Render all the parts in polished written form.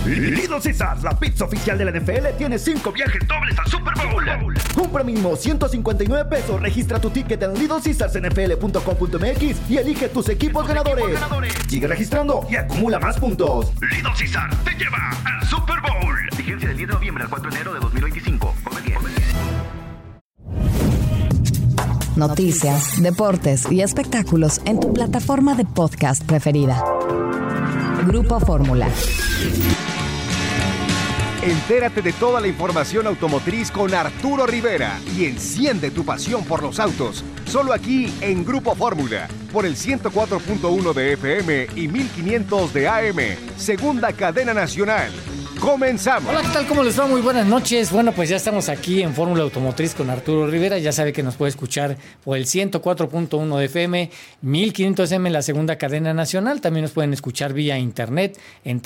Little Caesars, la pizza oficial de la NFL, tiene 5 viajes dobles al Super Bowl. Compra mínimo $159. Registra tu ticket en LittleCaesarsNFL.com.mx y elige tus equipos ganadores. Sigue registrando y acumula más puntos. Little Caesars te lleva al Super Bowl. Vigencia del 10 de noviembre al 4 de enero de 2025. Come bien. Noticias, deportes y espectáculos en tu plataforma de podcast preferida. Grupo Fórmula. Entérate de toda la información automotriz con Arturo Rivera y enciende tu pasión por los autos. Solo aquí en Grupo Fórmula, por el 104.1 de FM y 1500 de AM. Segunda cadena nacional. ¡Comenzamos! Hola, ¿qué tal? ¿Cómo les va? Muy buenas noches. Bueno, pues ya estamos aquí en Fórmula Automotriz con Arturo Rivera. Ya sabe que nos puede escuchar por el 104.1 de FM, 1500 AM en la segunda cadena nacional. También nos pueden escuchar vía internet en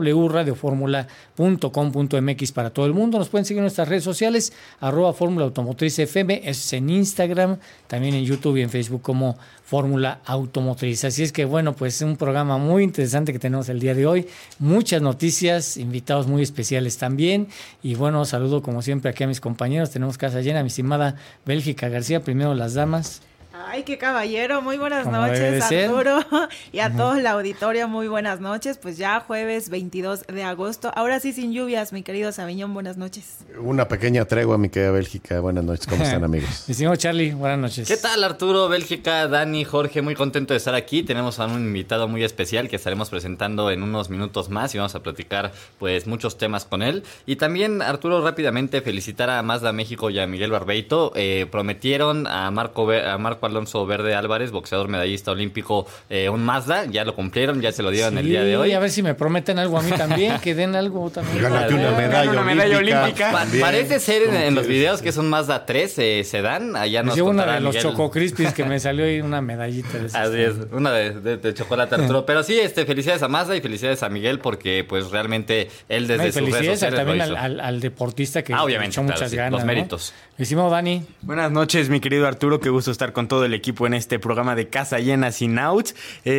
www.radioformula.com.mx para todo el mundo. Nos pueden seguir en nuestras redes sociales, @Fórmula Automotriz FM, es en Instagram, también en YouTube y en Facebook como Fórmula Automotriz. Así es que bueno, pues un programa muy interesante que tenemos el día de hoy. Muchas noticias, invitados muy especiales también. Y bueno, saludo como siempre aquí a mis compañeros. Tenemos casa llena, mi estimada Bélgica García. Primero las damas. Ay, qué caballero, muy buenas noches, Arturo, y a todo el auditorio, muy buenas noches. Pues ya jueves 22 de agosto, ahora sí sin lluvias, mi querido Sabiñón, buenas noches. Una pequeña tregua, mi querida Bélgica, buenas noches, ¿cómo están, amigos? Mi señor Charlie, buenas noches. ¿Qué tal, Arturo, Bélgica, Dani, Jorge? Muy contento de estar aquí. Tenemos a un invitado muy especial que estaremos presentando en unos minutos más y vamos a platicar pues muchos temas con él. Y también, Arturo, rápidamente felicitar a Mazda México y a Miguel Barbeito. Prometieron a Marco Alonso Verde Álvarez, boxeador medallista olímpico, un Mazda, ya lo cumplieron, ya se lo dieron el día de hoy. A ver si me prometen algo a mí también, que den algo también. Gánate una medalla olímpica. Parece ser en los videos que es un Mazda 3 sedán, allá nos contará una de Miguel. Los Choco Crispies que me salió ahí una medallita de esas. Así es, una de chocolate, Arturo. Pero sí, felicidades a Mazda y felicidades a Miguel porque pues realmente él desde sus redes sociales también al deportista que obviamente, echó muchas ganas, los méritos. Estimado Dani. Buenas noches, mi querido Arturo, qué gusto estar con todo el equipo en este programa de Casa Llena sin outs.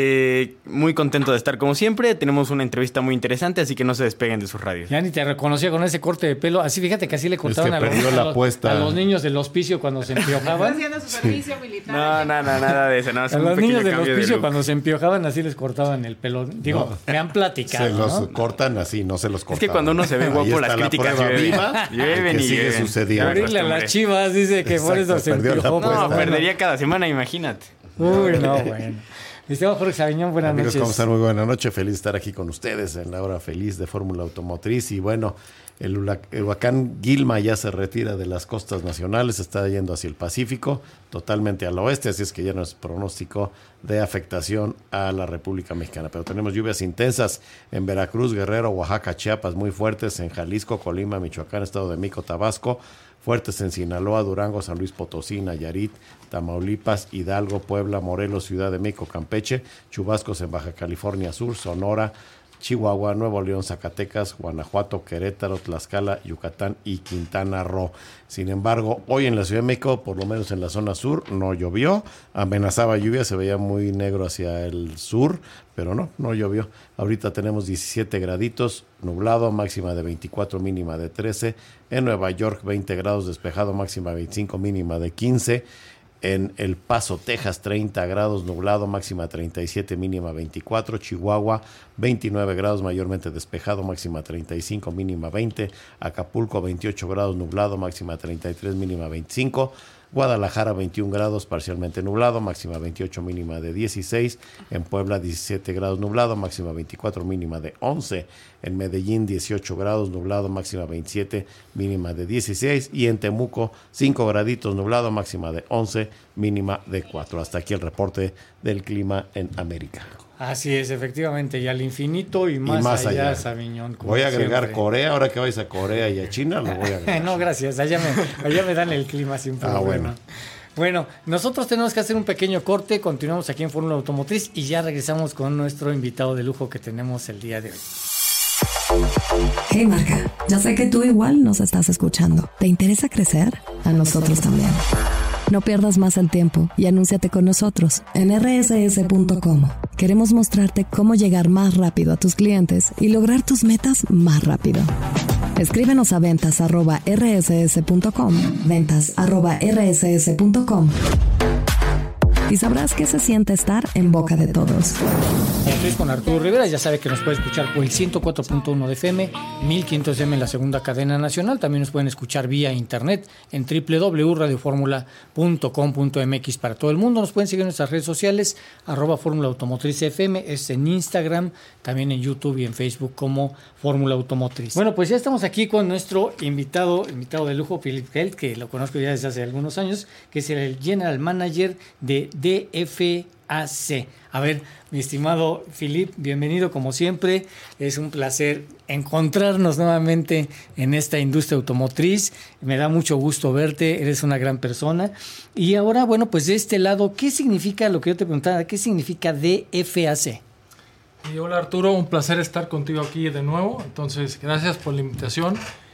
Muy contento de estar como siempre. Tenemos una entrevista muy interesante, así que no se despeguen de sus radios. Ya ni te reconocía con ese corte de pelo. Así, fíjate que así le cortaban a los niños del hospicio cuando se empiojaban. Haciendo su servicio militar. No, nada de eso. No, a los niños del hospicio cuando se empiojaban así les cortaban el pelo. Digo, me han platicado. Se los cortan así, no se los cortan. Es que cuando uno se ve guapo, las críticas llueven y sigue sucediendo. Abrirle a las Chivas, dice que por eso se empiojó. No, perdería cada semana, imagínate. Uy, no, bueno. Estimado Jorge Sabiñón, buenas noches. Amigos, ¿cómo están? Muy buena noche. Feliz de estar aquí con ustedes en la hora feliz de Fórmula Automotriz. Y bueno, el huracán Gilma ya se retira de las costas nacionales, está yendo hacia el Pacífico, totalmente al oeste, así es que ya no es pronóstico de afectación a la República Mexicana. Pero tenemos lluvias intensas en Veracruz, Guerrero, Oaxaca, Chiapas, muy fuertes en Jalisco, Colima, Michoacán, Estado de México, Tabasco, fuertes en Sinaloa, Durango, San Luis Potosí, Nayarit, Tamaulipas, Hidalgo, Puebla, Morelos, Ciudad de México, Campeche, chubascos en Baja California Sur, Sonora, Chihuahua, Nuevo León, Zacatecas, Guanajuato, Querétaro, Tlaxcala, Yucatán y Quintana Roo. Sin embargo, hoy en la Ciudad de México, por lo menos en la zona sur, no llovió. Amenazaba lluvia, se veía muy negro hacia el sur, pero no llovió. Ahorita tenemos 17 graditos, nublado, máxima de 24, mínima de 13. En Nueva York, 20 grados, despejado, máxima de 25, mínima de 15. En El Paso, Texas, 30 grados, nublado, máxima 37, mínima 24. Chihuahua, 29 grados, mayormente despejado, máxima 35, mínima 20. Acapulco, 28 grados, nublado, máxima 33, mínima 25. Guadalajara, 21 grados, parcialmente nublado, máxima 28, mínima de 16. En Puebla, 17 grados, nublado, máxima 24, mínima de 11. En Medellín, 18 grados, nublado, máxima 27, mínima de 16. Y en Temuco, 5 graditos, nublado, máxima de 11, mínima de 4. Hasta aquí el reporte del clima en América. Así es, efectivamente, y al infinito y más allá, Sabiñón. Voy a agregar siempre. Corea, ahora que vais a Corea y a China, lo voy a agregar. No, gracias, allá me dan el clima sin problema. Bueno, nosotros tenemos que hacer un pequeño corte, continuamos aquí en Fórmula Automotriz y ya regresamos con nuestro invitado de lujo que tenemos el día de hoy. Hey marca, ya sé que tú igual nos estás escuchando. ¿Te interesa crecer? A nosotros también. No pierdas más el tiempo y anúnciate con nosotros en rss.com. Queremos mostrarte cómo llegar más rápido a tus clientes y lograr tus metas más rápido. Escríbenos a ventas@rss.com, ventas@rss.com. Y sabrás qué se siente estar en boca de todos. Estoy con Arturo Rivera, ya sabe que nos puede escuchar por el 104.1 de FM, 1500 FM en la segunda cadena nacional. También nos pueden escuchar vía internet en www.radioformula.com.mx para todo el mundo. Nos pueden seguir en nuestras redes sociales, @Fórmula Automotriz FM, es en Instagram, también en YouTube y en Facebook como Fórmula Automotriz. Bueno, pues ya estamos aquí con nuestro invitado de lujo, Philip Held, que lo conozco ya desde hace algunos años, que es el General Manager de DFAC. A ver, mi estimado Philip, bienvenido como siempre. Es un placer encontrarnos nuevamente en esta industria automotriz. Me da mucho gusto verte, eres una gran persona. Y ahora, bueno, pues de este lado, ¿qué significa lo que yo te preguntaba? ¿Qué significa DFAC? Y hola Arturo, un placer estar contigo aquí de nuevo. Entonces, gracias por la invitación.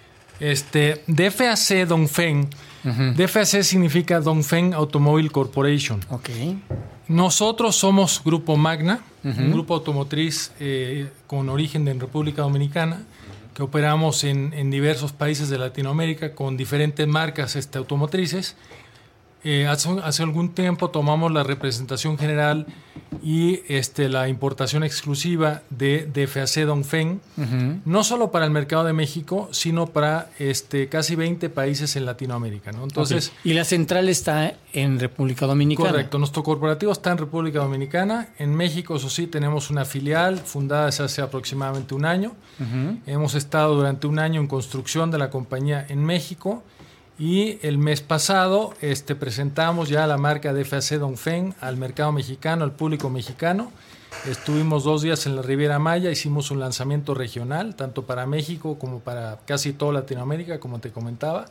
DFAC Dongfeng. DFAC significa Dongfeng Automobile Corporation. Okay. Nosotros somos Grupo Magna, un grupo automotriz con origen en República Dominicana, que operamos en diversos países de Latinoamérica con diferentes marcas automotrices. Hace algún tiempo tomamos la representación general y la importación exclusiva de DFAC Dongfeng, no solo para el mercado de México, sino para casi 20 países en Latinoamérica, ¿no? Entonces, okay. Y la central está en República Dominicana. Correcto, nuestro corporativo está en República Dominicana. En México, eso sí, tenemos una filial fundada hace aproximadamente un año. Hemos estado durante un año en construcción de la compañía en México. Y el mes pasado presentamos ya la marca DFAC Dongfeng al mercado mexicano, al público mexicano. Estuvimos 2 días en la Riviera Maya, hicimos un lanzamiento regional, tanto para México como para casi toda Latinoamérica, como te comentaba.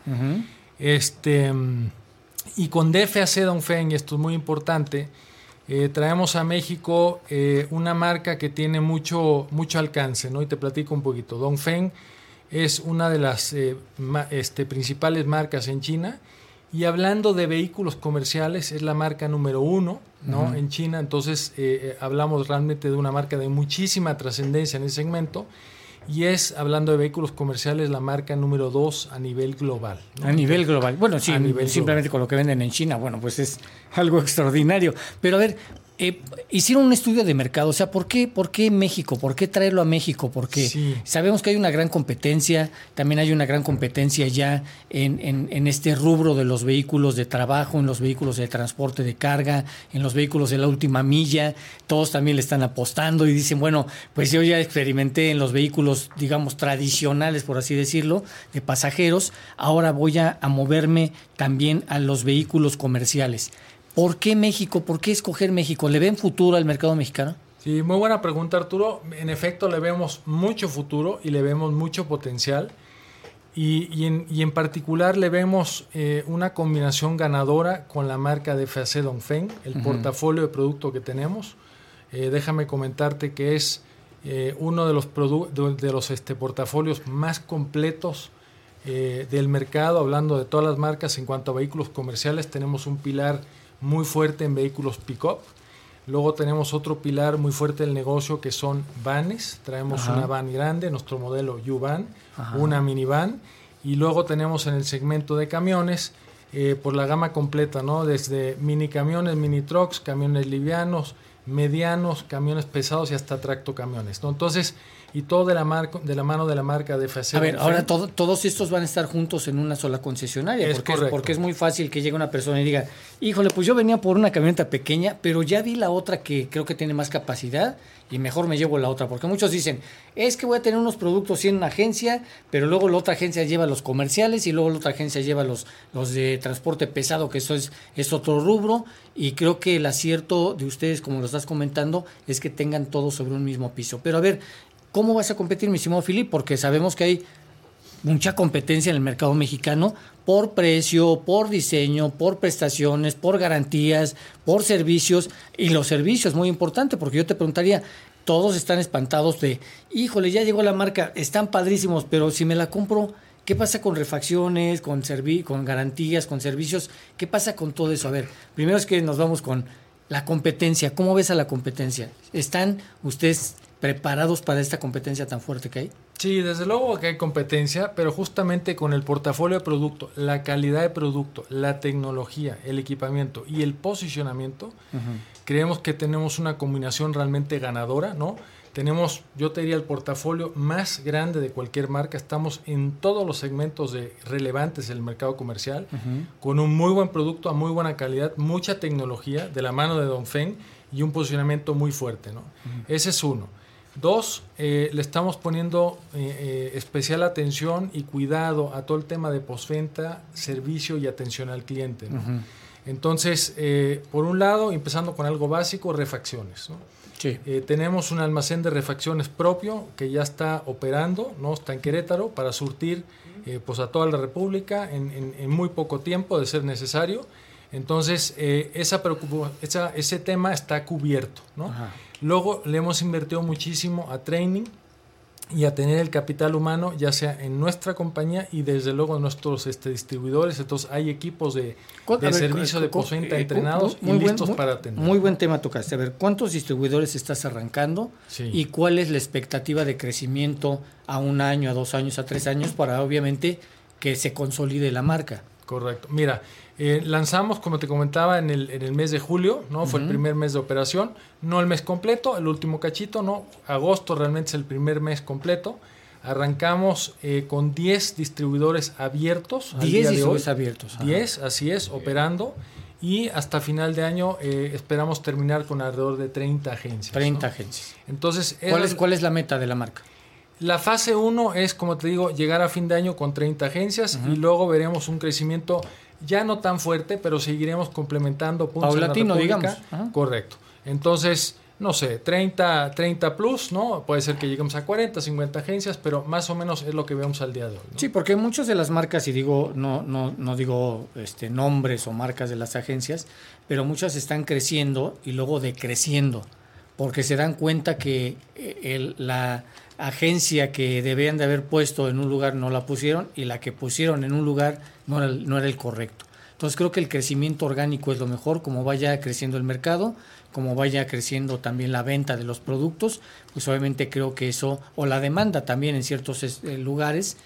Y con DFAC Dongfeng, y esto es muy importante, traemos a México una marca que tiene mucho alcance, ¿no? Y te platico un poquito. Dongfeng es una de las principales marcas en China, y hablando de vehículos comerciales es la marca número 1, ¿no? En China. Entonces hablamos realmente de una marca de muchísima trascendencia en ese segmento, y es, hablando de vehículos comerciales, la marca número 2 a nivel global, ¿no? A nivel global. Bueno, sí, simplemente global. Con lo que venden en China, bueno, pues es algo extraordinario. Pero a ver, hicieron un estudio de mercado, o sea, ¿por qué México? ¿Por qué traerlo a México? Porque sabemos que hay una gran competencia, también hay una gran competencia ya en este rubro de los vehículos de trabajo, en los vehículos de transporte de carga, en los vehículos de la última milla. Todos también le están apostando y dicen, bueno, pues yo ya experimenté en los vehículos, digamos, tradicionales, por así decirlo, de pasajeros, ahora voy a moverme también a los vehículos comerciales. ¿Por qué México? ¿Por qué escoger México? ¿Le ven futuro al mercado mexicano? Sí, muy buena pregunta, Arturo. En efecto, le vemos mucho futuro y le vemos mucho potencial. Y en particular le vemos una combinación ganadora con la marca DFAC Dongfeng, el portafolio de producto que tenemos. Déjame comentarte que es uno de los portafolios más completos del mercado. Hablando de todas las marcas, en cuanto a vehículos comerciales, tenemos un pilar muy fuerte en vehículos pick-up. Luego tenemos otro pilar muy fuerte del negocio, que son vanes. Traemos una van grande, nuestro modelo U-Van, una minivan, y luego tenemos en el segmento de camiones por la gama completa, ¿no? Desde mini camiones, mini trucks, camiones livianos, medianos, camiones pesados y hasta tractocamiones, ¿no? Entonces, y todo de la mano de la marca DFAC. A ver, ahora todos estos van a estar juntos en una sola concesionaria, porque es muy fácil que llegue una persona y diga, híjole, pues yo venía por una camioneta pequeña, pero ya vi la otra que creo que tiene más capacidad y mejor me llevo la otra, porque muchos dicen, es que voy a tener unos productos en una agencia, pero luego la otra agencia lleva los comerciales y luego la otra agencia lleva los de transporte pesado, que eso es otro rubro, y creo que el acierto de ustedes, como lo estás comentando, es que tengan todo sobre un mismo piso. Pero a ver, ¿cómo vas a competir, mi estimado Philip? Porque sabemos que hay mucha competencia en el mercado mexicano por precio, por diseño, por prestaciones, por garantías, por servicios. Y los servicios, muy importante, porque yo te preguntaría, todos están espantados de, híjole, ya llegó la marca, están padrísimos, pero si me la compro ¿Qué pasa con refacciones, con garantías, con servicios? ¿Qué pasa con todo eso? A ver, primero es que nos vamos con la competencia. ¿Cómo ves a la competencia? ¿Están ustedes preparados para esta competencia tan fuerte que hay? Sí, desde luego que hay competencia, pero justamente con el portafolio de producto, la calidad de producto, la tecnología, el equipamiento y el posicionamiento, creemos que tenemos una combinación realmente ganadora, ¿no? Tenemos, yo te diría, el portafolio más grande de cualquier marca. Estamos en todos los segmentos relevantes del mercado comercial, con un muy buen producto, a muy buena calidad, mucha tecnología de la mano de Dongfeng y un posicionamiento muy fuerte, ¿no? Ese es uno. Dos, le estamos poniendo especial atención y cuidado a todo el tema de postventa, servicio y atención al cliente, ¿no? Entonces, por un lado, empezando con algo básico, refacciones, ¿no? Sí. Tenemos un almacén de refacciones propio que ya está operando, ¿no? Está en Querétaro para surtir pues a toda la República en muy poco tiempo de ser necesario. Entonces, ese tema está cubierto, ¿no? Luego le hemos invertido muchísimo a training y a tener el capital humano, ya sea en nuestra compañía y desde luego en nuestros distribuidores. Entonces hay equipos de servicio de postventa entrenados y listos para atender. Muy buen tema tocaste. A ver, ¿cuántos distribuidores estás arrancando? Sí. ¿Y cuál es la expectativa de crecimiento a 1 año, a 2 años, a 3 años para obviamente que se consolide la marca? Correcto. Mira, lanzamos, como te comentaba, en el mes de julio, ¿no? Fue el primer mes de operación, no el mes completo, el último cachito, ¿no? Agosto realmente es el primer mes completo. Arrancamos con 10 distribuidores abiertos. 10 distribuidores abiertos. 10, así es, operando. Y hasta final de año esperamos terminar con alrededor de 30 agencias. 30 ¿no? agencias. Entonces, ¿Cuál es la meta de la marca? La fase 1 es, como te digo, llegar a fin de año con 30 agencias y luego veremos un crecimiento ya no tan fuerte, pero seguiremos complementando puntos paulatino, en la República. Digamos. Correcto. Entonces, no sé, 30 plus, ¿no? Puede ser que lleguemos a 40, 50 agencias, pero más o menos es lo que vemos al día de hoy, ¿no? Sí, porque muchas de las marcas, y digo, no digo nombres o marcas de las agencias, pero muchas están creciendo y luego decreciendo, porque se dan cuenta que la agencia que debían de haber puesto en un lugar no la pusieron y la que pusieron en un lugar no era el correcto. Entonces creo que el crecimiento orgánico es lo mejor, como vaya creciendo el mercado, como vaya creciendo también la venta de los productos, pues obviamente creo que eso, o la demanda también en ciertos lugares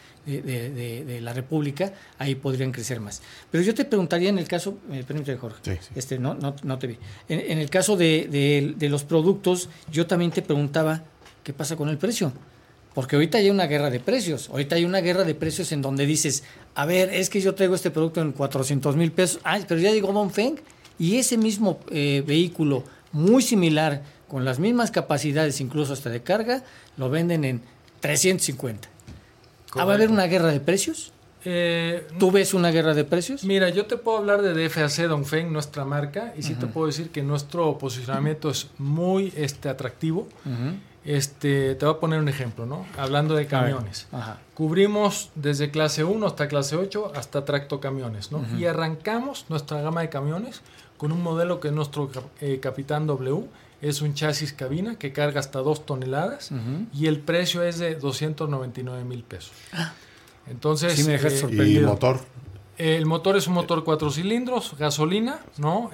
de la República, ahí podrían crecer más. Pero yo te preguntaría en el caso, permíteme Jorge, sí. No te vi. En el caso de los productos, yo también te preguntaba, ¿qué pasa con el precio? Porque ahorita hay una guerra de precios. Ahorita hay una guerra de precios en donde dices, a ver, es que yo traigo este producto en 400,000 pesos. Ay, pero ya llegó Dongfeng y ese mismo vehículo muy similar, con las mismas capacidades, incluso hasta de carga, lo venden en 350. ¿Va a haber una guerra de precios? ¿Tú ves una guerra de precios? Mira, yo te puedo hablar de DFAC Dongfeng, nuestra marca, y sí te puedo decir que nuestro posicionamiento es muy atractivo. Te voy a poner un ejemplo, ¿no? Hablando de camiones. Cubrimos desde clase 1 hasta clase 8 hasta tractocamiones, ¿no? Y arrancamos nuestra gama de camiones con un modelo que es nuestro Capitán W. Es un chasis cabina que carga hasta 2 toneladas y el precio es de 299,000 pesos. Entonces, sí me dejas sorprendido. ¿Y motor? El motor es un motor 4 cilindros, gasolina, ¿no?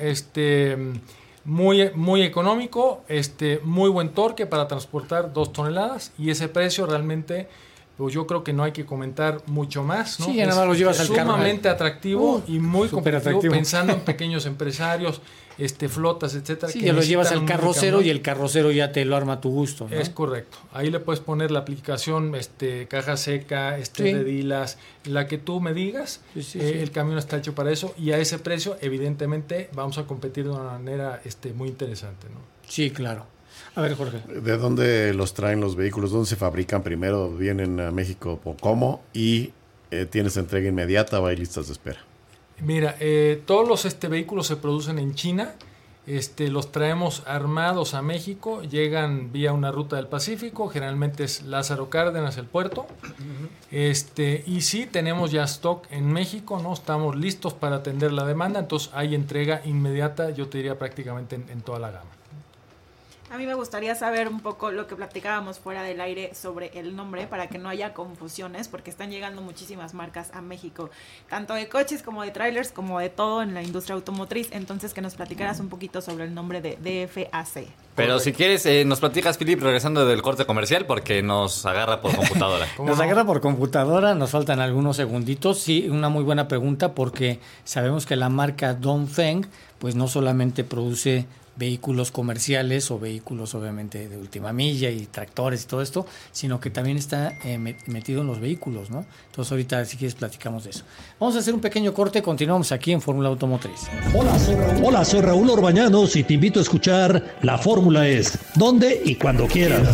Muy económico, muy buen torque para transportar 2 toneladas y ese precio realmente, pues yo creo que no hay que comentar mucho más, ¿no? Sí, ya nada más lo llevas al carro. Sumamente atractivo y muy competitivo, pensando en pequeños empresarios, flotas, etcétera. Sí, ya lo llevas al carrocero y el carrocero ya te lo arma a tu gusto, ¿no? Es correcto. Ahí le puedes poner la aplicación, caja seca, redilas, la que tú me digas. Sí. El camión está hecho para eso y a ese precio, evidentemente, vamos a competir de una manera muy interesante, ¿no? Sí, claro. A ver, Jorge. ¿De dónde los traen los vehículos? ¿Dónde se fabrican primero? ¿Vienen a México o cómo? ¿Y tienes entrega inmediata o hay listas de espera? Mira, todos los vehículos se producen en China. Los traemos armados a México, llegan vía una ruta del Pacífico, generalmente es Lázaro Cárdenas el puerto. Y sí, tenemos ya stock en México, ¿no? Estamos listos para atender la demanda, entonces hay entrega inmediata, yo te diría prácticamente en toda la gama. A mí me gustaría saber un poco lo que platicábamos fuera del aire sobre el nombre para que no haya confusiones, porque están llegando muchísimas marcas a México, tanto de coches como de trailers, como de todo en la industria automotriz. Entonces, que nos platicaras un poquito sobre el nombre de DFAC. Pero si quieres, nos platicas, Philip, regresando del corte comercial, porque nos agarra por computadora. Nos agarra por computadora, nos faltan algunos segunditos. Sí, una muy buena pregunta, porque sabemos que la marca Dongfeng, pues no solamente produce vehículos comerciales o vehículos obviamente de última milla y tractores y todo esto, sino que también está metido en los vehículos, ¿no? Entonces ahorita si quieres platicamos de eso. Vamos a hacer un pequeño corte, continuamos aquí en Fórmula Automotriz. Hola, soy Raúl Orbañanos y te invito a escuchar La Fórmula Es, donde y cuando quieras.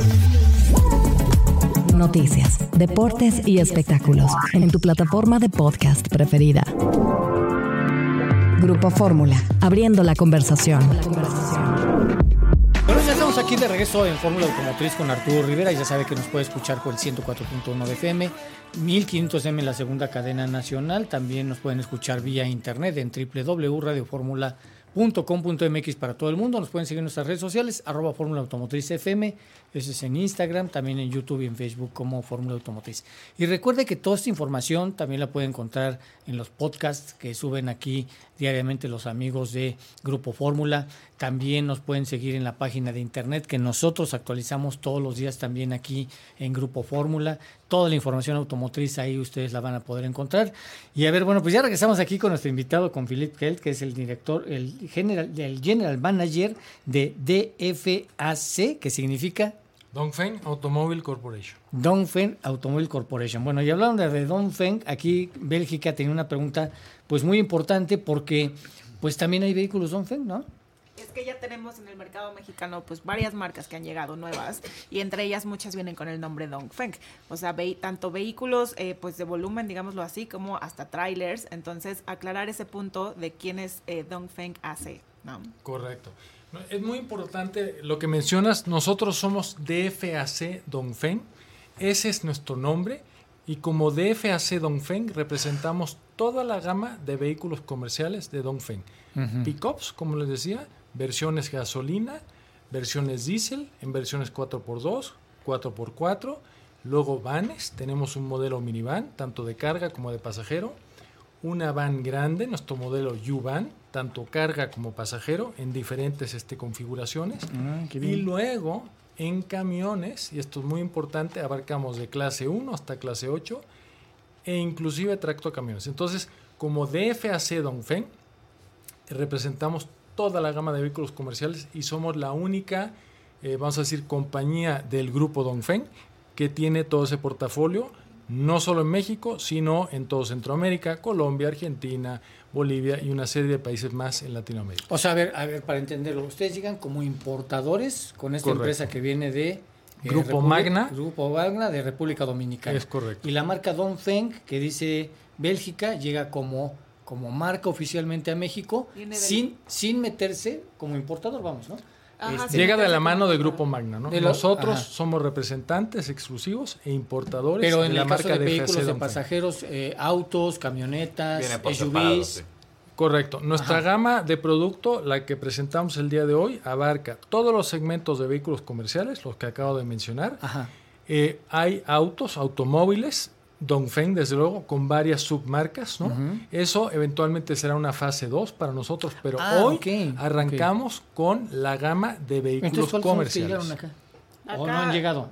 Noticias, deportes y espectáculos en tu plataforma de podcast preferida. Grupo Fórmula, abriendo la conversación. Bueno, ya estamos aquí de regreso en Fórmula Automotriz con Arturo Rivera. Ya sabe que nos puede escuchar por el 104.1 de FM, 1500M en la segunda cadena nacional. También nos pueden escuchar vía internet en www.radioformula.com.mx para todo el mundo. Nos pueden seguir en nuestras redes sociales, @Fórmula Automotriz FM. Eso es en Instagram, también en YouTube y en Facebook como Fórmula Automotriz. Y recuerde que toda esta información también la puede encontrar en los podcasts que suben aquí diariamente los amigos de Grupo Fórmula. También nos pueden seguir en la página de internet que nosotros actualizamos todos los días también aquí en Grupo Fórmula. Toda la información automotriz ahí ustedes la van a poder encontrar. Y a ver, bueno, pues ya regresamos aquí con nuestro invitado, con Philip Kelt, que es el director, el general manager de DFAC, que significa Dongfeng Automobile Corporation. Dongfeng Automobile Corporation. Bueno, y hablando de Dongfeng, aquí Bélgica tenía una pregunta pues muy importante, porque pues también hay vehículos Dongfeng, ¿no? Es que ya tenemos en el mercado mexicano pues varias marcas que han llegado nuevas, y entre ellas muchas vienen con el nombre Dongfeng. O sea, tanto vehículos pues de volumen, digámoslo así, como hasta trailers. Entonces, aclarar ese punto de quién es Dongfeng AC, ¿no? Correcto. Es muy importante lo que mencionas. Nosotros somos DFAC Dongfeng. Ese es nuestro nombre. Y como DFAC Dongfeng representamos toda la gama de vehículos comerciales de Dongfeng. Uh-huh. Pickups, como les decía, versiones gasolina, versiones diésel, en versiones 4x2, 4x4. Luego vanes, tenemos un modelo minivan, tanto de carga como de pasajero. Una van grande, nuestro modelo U-Van, tanto carga como pasajero, en diferentes configuraciones. Y luego, en camiones, y esto es muy importante, abarcamos de clase 1 hasta clase 8, e inclusive tractocamiones. Entonces, como DFAC Dongfeng, representamos toda la gama de vehículos comerciales y somos la única, vamos a decir, compañía del grupo Dongfeng que tiene todo ese portafolio, no solo en México, sino en todo Centroamérica, Colombia, Argentina, Bolivia y una serie de países más en Latinoamérica. O sea, a ver, para entenderlo, ustedes llegan como importadores con esta Correcto. Empresa que viene de Grupo Magna de República Dominicana. Es correcto. Y la marca Dongfeng, que dice Bélgica, llega como marca oficialmente a México sin meterse como importador, vamos, ¿no? Ajá, llega de la mano de Grupo Magna, ¿no? Nosotros somos representantes exclusivos e importadores. Pero en de la el caso marca de vehículos de Dongfeng. pasajeros, autos, camionetas, SUVs. Sí. Correcto. Nuestra gama de producto, la que presentamos el día de hoy, abarca todos los segmentos de vehículos comerciales, los que acabo de mencionar. Ajá. Hay automóviles, Dongfeng, desde luego, con varias submarcas, ¿no? Uh-huh. Eso eventualmente será una fase 2 para nosotros, pero hoy arrancamos con la gama de vehículos comerciales. Son los que llegaron acá? ¿O no han llegado?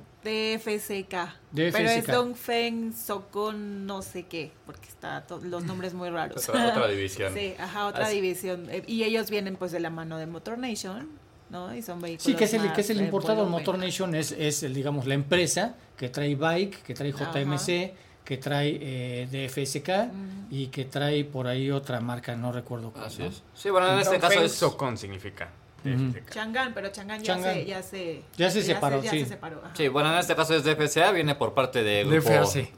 DFCK. Pero es Dongfeng Socon no sé qué, porque está los nombres muy raros. Otra división. Sí, otra división. Y ellos vienen pues de la mano de Motor Nation, ¿no? Y son vehículos. Sí, que es el importador. Motor Nation es digamos, la empresa que trae Bike, que trae JMC, que trae DFSK y que trae por ahí otra marca, no recuerdo cuál. Así es. Sí, bueno, en este caso es Socon significa. Chang'an, pero Chang'an ya se separó. Sí, bueno, en este caso es DFCA, viene por parte de grupo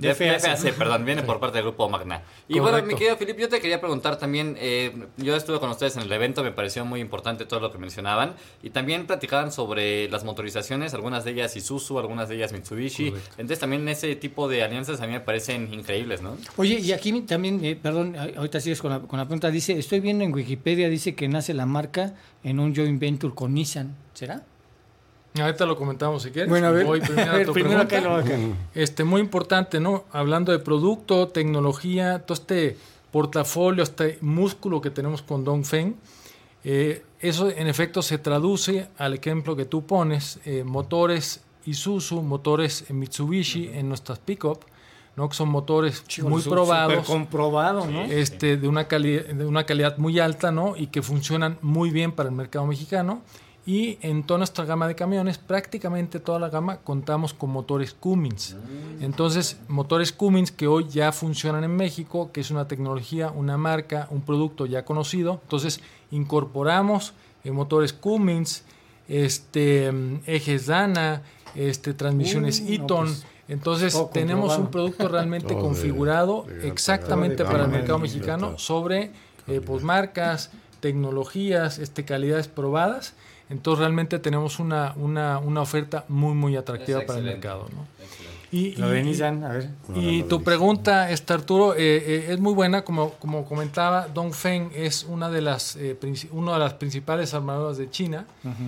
DFAC, perdón, viene por parte del grupo Magna. Y Correcto. bueno, mi querido Philip, yo te quería preguntar también, yo estuve con ustedes en el evento, me pareció muy importante todo lo que mencionaban, y también platicaban sobre las motorizaciones, algunas de ellas Isuzu, algunas de ellas Mitsubishi. Correcto. Entonces también ese tipo de alianzas a mí me parecen increíbles, ¿no? Oye, y aquí también, perdón, ahorita sigues con la pregunta, dice, estoy viendo en Wikipedia, dice que nace la marca en un joint venture con Nissan, ¿será? Ahorita lo comentamos si quieres. Bueno, a ver, voy primero a tu primero pregunta. acá. Muy importante, ¿no? Hablando de producto, tecnología, todo este portafolio, este músculo que tenemos con Dongfeng, eso en efecto se traduce al ejemplo que tú pones, motores Isuzu, motores Mitsubishi en nuestras pick-up, ¿no? Que son motores muy probados, comprobado, ¿no? de una calidad muy alta, ¿no? Y que funcionan muy bien para el mercado mexicano. Y en toda nuestra gama de camiones, prácticamente toda la gama, contamos con motores Cummins. Entonces, motores Cummins que hoy ya funcionan en México, que es una tecnología, una marca, un producto ya conocido. Entonces, incorporamos motores Cummins, ejes Dana, transmisiones Eaton. Pues, entonces, tenemos un producto realmente configurado exactamente para el mercado mexicano sobre marcas, tecnologías, calidades probadas. Entonces realmente tenemos una oferta muy, muy atractiva para el mercado, ¿no? Y tu pregunta, Arturo, es muy buena. Como comentaba, Dongfeng es una de las principales armadoras de China.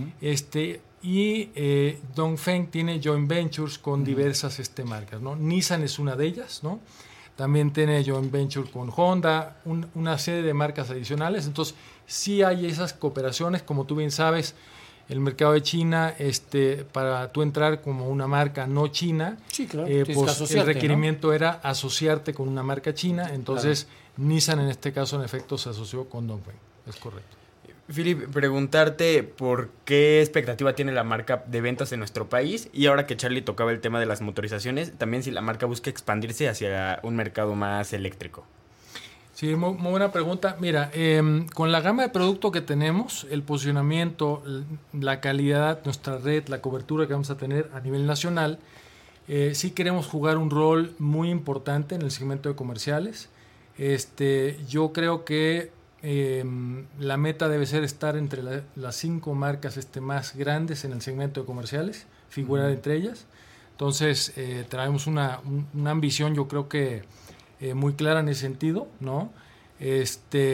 Y Dongfeng tiene joint ventures con diversas marcas, ¿no? Nissan es una de ellas, ¿no? También tiene joint venture con Honda, una serie de marcas adicionales. Entonces, sí hay esas cooperaciones. Como tú bien sabes, el mercado de China, para tú entrar como una marca no china, sí, claro, pues el requerimiento, ¿no?, era asociarte con una marca china. Entonces, claro, Nissan en este caso, en efecto, se asoció con Dongfeng. Es correcto. Philip, preguntarte por qué expectativa tiene la marca de ventas en nuestro país, y ahora que Charlie tocaba el tema de las motorizaciones, también si la marca busca expandirse hacia un mercado más eléctrico. Sí, muy buena pregunta. Mira, con la gama de producto que tenemos, el posicionamiento, la calidad, nuestra red, la cobertura que vamos a tener a nivel nacional, sí queremos jugar un rol muy importante en el segmento de comerciales. Yo creo que la meta debe ser estar entre las 5 marcas más grandes en el segmento de comerciales, figurar entre ellas. Entonces, traemos una ambición, yo creo que muy clara en ese sentido, ¿no? ¿En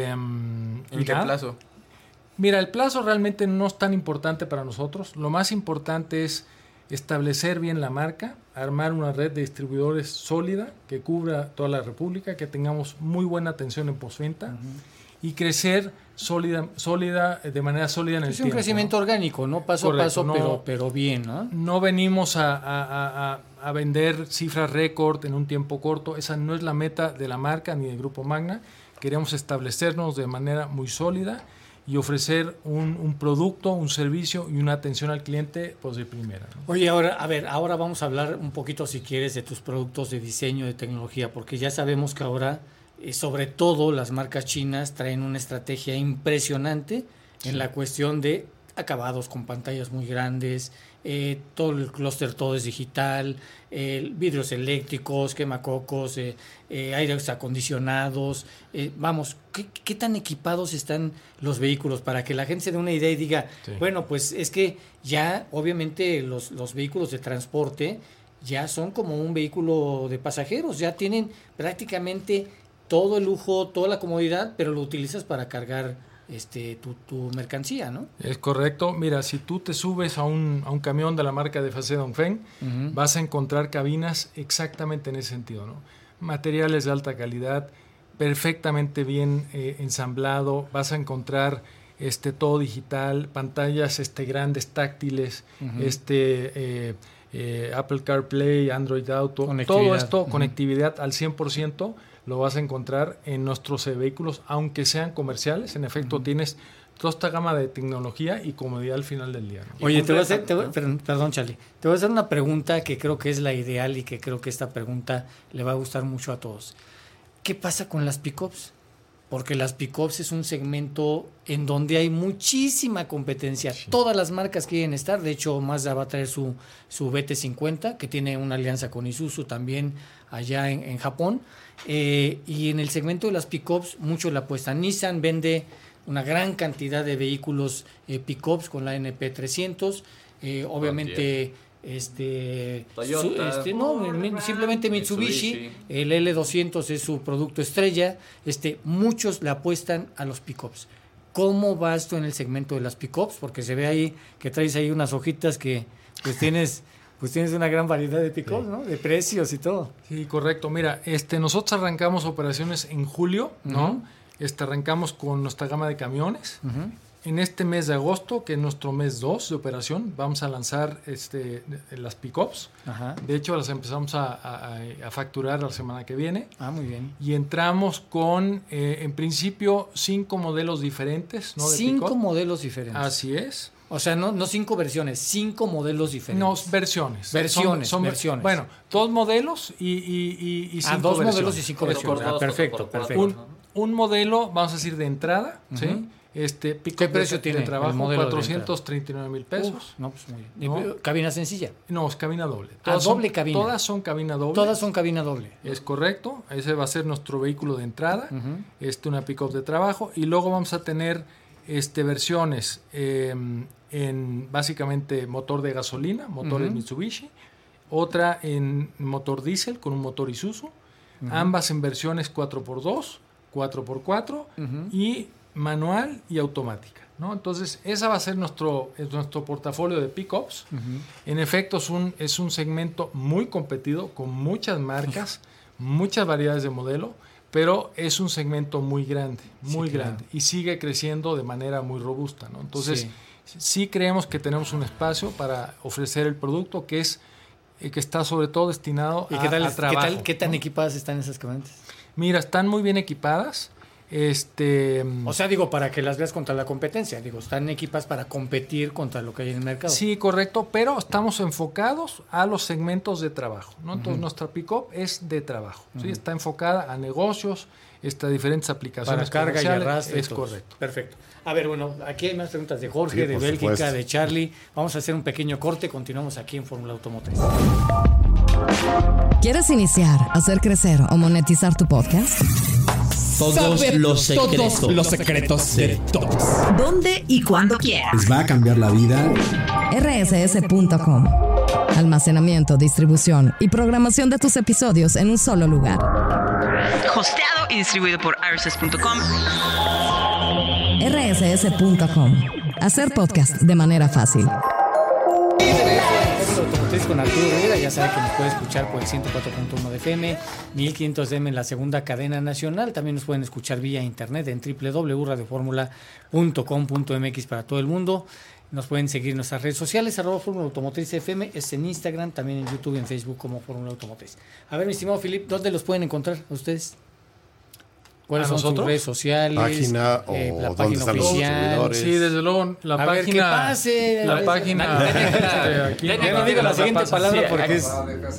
qué plazo? Mira, el plazo realmente no es tan importante para nosotros. Lo más importante es establecer bien la marca, armar una red de distribuidores sólida que cubra toda la República, que tengamos muy buena atención en postventa, y crecer de manera sólida en el tiempo. Es un crecimiento, ¿no?, orgánico, ¿no? Paso a paso, pero bien, ¿no? No venimos a vender cifras récord en un tiempo corto. Esa no es la meta de la marca ni del Grupo Magna. Queremos establecernos de manera muy sólida y ofrecer un producto, un servicio y una atención al cliente pues de primera, ¿no? Oye, ahora vamos a hablar un poquito, si quieres, de tus productos de diseño, de tecnología, porque ya sabemos que ahora, sobre todo las marcas chinas, traen una estrategia impresionante en la cuestión de acabados con pantallas muy grandes, todo el clúster, todo es digital, vidrios eléctricos, quemacocos, aires acondicionados. Vamos, ¿qué tan equipados están los vehículos para que la gente se dé una idea y diga, sí, bueno, pues es que ya obviamente los vehículos de transporte ya son como un vehículo de pasajeros, ya tienen prácticamente todo el lujo, toda la comodidad, pero lo utilizas para cargar tu mercancía, ¿no? Es correcto. Mira, si tú te subes a un camión de la marca de FACE Dongfeng, vas a encontrar cabinas exactamente en ese sentido, ¿no? Materiales de alta calidad, perfectamente bien ensamblado, vas a encontrar todo digital, pantallas grandes, táctiles, Apple CarPlay, Android Auto, todo esto, conectividad al 100%, lo vas a encontrar en nuestros vehículos, aunque sean comerciales. En efecto, tienes toda esta gama de tecnología y comodidad al final del día, ¿no? Oye, perdón, Charlie, te voy a hacer una pregunta que creo que es la ideal y que creo que esta pregunta le va a gustar mucho a todos. ¿Qué pasa con las pick-ups? Porque las pick-ups es un segmento en donde hay muchísima competencia. Sí. Todas las marcas quieren estar. De hecho, Mazda va a traer su BT50, que tiene una alianza con Isuzu también allá en Japón. Y en el segmento de las pick-ups, mucho le apuestan. Nissan vende una gran cantidad de vehículos pick-ups con la NP300. Obviamente... Toyota, simplemente Mitsubishi, el L200 es su producto estrella. Muchos le apuestan a los pickups. ¿Cómo vas tú en el segmento de las pickups? Porque se ve ahí que traes ahí unas hojitas que pues tienes una gran variedad de pick-ups, ¿no? De precios y todo. Sí, correcto. Mira, nosotros arrancamos operaciones en julio, ¿no? Arrancamos con nuestra gama de camiones. En este mes de agosto, que es nuestro mes 2 de operación, vamos a lanzar las pick-ups. De hecho, las empezamos a facturar la semana que viene. Muy bien. Y entramos con, en principio, 5 modelos diferentes, ¿no? 5 modelos diferentes. Así es. O sea, no 5 versiones, 5 modelos diferentes. No, versiones. Son versiones. Bueno, 2 modelos y 5 versiones. 2 modelos y 5 versiones. Perfecto. Un modelo, vamos a decir, de entrada, ¿sí? ¿Qué precio tiene de trabajo? el modelo 439,000 pesos. No, pues muy bien. ¿No? ¿Cabina sencilla? No, es cabina doble. Doble cabina. Todas son cabina doble. Todas son cabina doble. Es correcto. Ese va a ser nuestro vehículo de entrada. Una pick-up de trabajo. Y luego vamos a tener versiones en básicamente motor de gasolina, motores Mitsubishi. Otra en motor diésel con un motor Isuzu. Ambas en versiones 4x2, 4x4 y manual y automática, ¿no? Entonces, esa va a ser nuestro portafolio de pickups. En efecto, es un segmento muy competido, con muchas marcas, muchas variedades de modelo, pero es un segmento muy grande, grande, y sigue creciendo de manera muy robusta, ¿no? Entonces, sí creemos que tenemos un espacio para ofrecer el producto que está sobre todo destinado a trabajo. ¿Qué tan equipadas están esas camionetas? Mira, están muy bien equipadas. O sea, digo, para que las veas contra la competencia, están equipadas para competir contra lo que hay en el mercado. Sí, correcto, pero estamos enfocados a los segmentos de trabajo, ¿no? Entonces, nuestra pick-up es de trabajo, ¿sí? Está enfocada a negocios, a diferentes aplicaciones para carga y arrastre. Es correcto. Perfecto. A ver, bueno, aquí hay más preguntas de Jorge, de Bélgica, supuesto, de Charlie. Vamos a hacer un pequeño corte, continuamos aquí en Fórmula Automotriz. ¿Quieres iniciar, hacer crecer o monetizar tu podcast? Todos los secretos de todos. ¿Dónde y cuándo quieras? Les va a cambiar la vida. rss.com. Almacenamiento, distribución y programación de tus episodios en un solo lugar. Hosteado y distribuido por rss.com. rss.com. Hacer podcast de manera fácil. Con Arturo Rivera, ya sabe que nos puede escuchar por el 104.1 de FM, 1500 DM en la segunda cadena nacional. También nos pueden escuchar vía internet en www.radioformula.com.mx para todo el mundo. Nos pueden seguir en nuestras redes sociales, @Fórmula Automotriz FM, es en Instagram, también en YouTube y en Facebook como Fórmula Automotriz. A ver, mi estimado Filip, ¿dónde los pueden encontrar a ustedes? ¿Cuáles son sus redes sociales? Página o la dónde página están oficial. los Sí, desde luego, la página. Ver, ¿qué pase? La página. Aquí no digo la siguiente palabra porque es.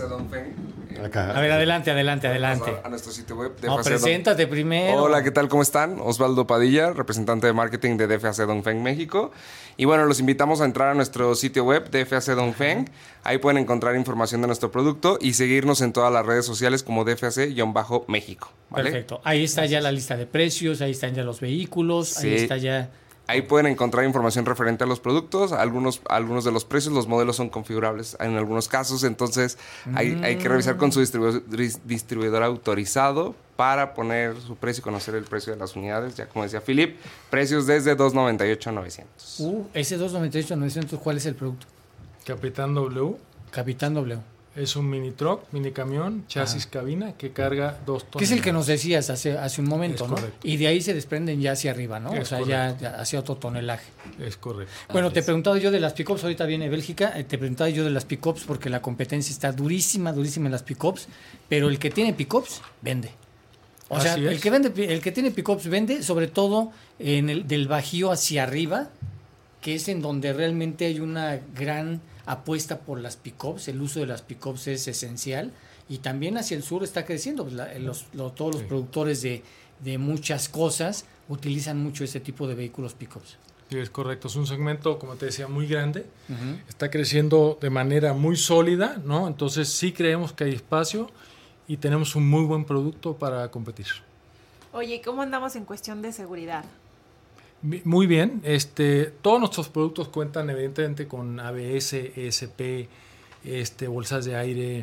Acá. A ver, adelante. A nuestro sitio web. Preséntate primero. Hola, ¿qué tal? ¿Cómo están? Osvaldo Padilla, representante de marketing de DFAC Dongfeng México. Y bueno, los invitamos a entrar a nuestro sitio web, DFAC Dongfeng. Ahí pueden encontrar información de nuestro producto y seguirnos en todas las redes sociales como DFAC-México. ¿Vale? Perfecto. Ahí está ya la lista de precios, ahí están ya los vehículos, sí. Ahí está ya... Ahí pueden encontrar información referente a los productos, algunos de los precios, los modelos son configurables en algunos casos, entonces hay que revisar con su distribuidor autorizado para poner su precio y conocer el precio de las unidades. Ya como decía Philip, precios desde $298,900. Ese $298,900, ¿cuál es el producto? Capitán W. Capitán W. Es un mini truck, mini camión, chasis cabina que carga 2 toneladas. Que es el que nos decías hace un momento, ¿no? Correcto. Y de ahí se desprenden ya hacia arriba, ¿no? Es o sea, ya hacia otro tonelaje. Es correcto. Bueno, te he preguntado yo de las pick-ups, ahorita viene Bélgica, te preguntaba yo de las pick-ups porque la competencia está durísima en las pick-ups, pero el que tiene pick-ups, vende. O sea, el que tiene pick-ups vende, sobre todo del Bajío hacia arriba, que es en donde realmente hay una gran apuesta por las pick-ups, el uso de las pick-ups es esencial, y también hacia el sur está creciendo, pues todos los productores de muchas cosas utilizan mucho ese tipo de vehículos pick-ups. Sí, es correcto, es un segmento, como te decía, muy grande, está creciendo de manera muy sólida, ¿no? Entonces sí creemos que hay espacio y tenemos un muy buen producto para competir. Oye, ¿cómo andamos en cuestión de seguridad? Muy bien, todos nuestros productos cuentan evidentemente con ABS, ESP, bolsas de aire,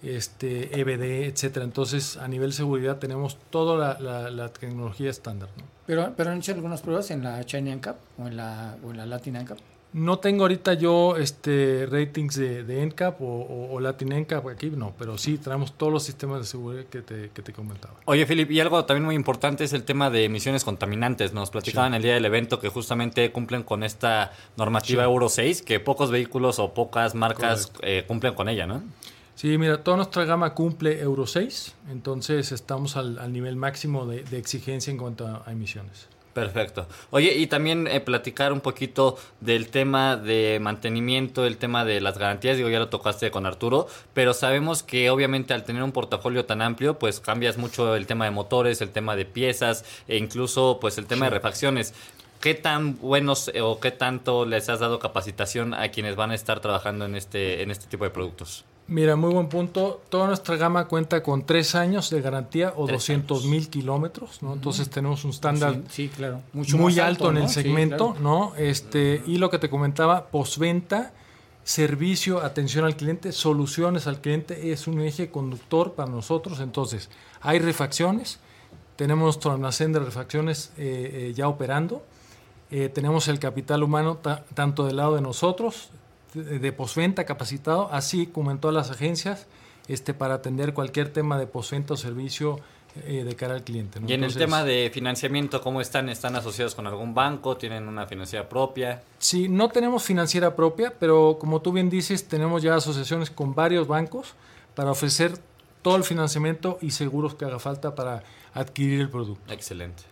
EBD, etcétera. Entonces, a nivel seguridad tenemos toda la tecnología estándar, ¿no? Pero han hecho algunas pruebas en la China NCAP o en la Latin NCAP. No tengo ahorita yo ratings de NCAP o Latin NCAP aquí, no, pero sí traemos todos los sistemas de seguridad que te comentaba. Oye, Philip, y algo también muy importante es el tema de emisiones contaminantes. Nos platicaban el día del evento que justamente cumplen con esta normativa Euro 6, que pocos vehículos o pocas marcas cumplen con ella, ¿no? Sí, mira, toda nuestra gama cumple Euro 6, entonces estamos al nivel máximo de exigencia en cuanto a emisiones. Perfecto. Oye, y también platicar un poquito del tema de mantenimiento, el tema de las garantías, digo, ya lo tocaste con Arturo, pero sabemos que obviamente al tener un portafolio tan amplio, pues cambias mucho el tema de motores, el tema de piezas e incluso pues el tema de refacciones. ¿Qué tan buenos o qué tanto les has dado capacitación a quienes van a estar trabajando en este tipo de productos? Mira, muy buen punto. Toda nuestra gama cuenta con 3 años de garantía o 200,000 kilómetros, ¿no? Entonces tenemos un estándar claro. muy alto en el ¿no? segmento, Sí, claro. ¿no? Y lo que te comentaba, postventa, servicio, atención al cliente, soluciones al cliente, es un eje conductor para nosotros. Entonces, hay refacciones, tenemos nuestro almacén de refacciones ya operando, tenemos el capital humano tanto del lado de nosotros, de postventa capacitado, así como en todas las agencias, para atender cualquier tema de postventa o servicio de cara al cliente, ¿no? Y en el tema de financiamiento, ¿cómo están? ¿Están asociados con algún banco? ¿Tienen una financiera propia? Sí, no tenemos financiera propia, pero como tú bien dices, tenemos ya asociaciones con varios bancos para ofrecer todo el financiamiento y seguros que haga falta para adquirir el producto. Excelente.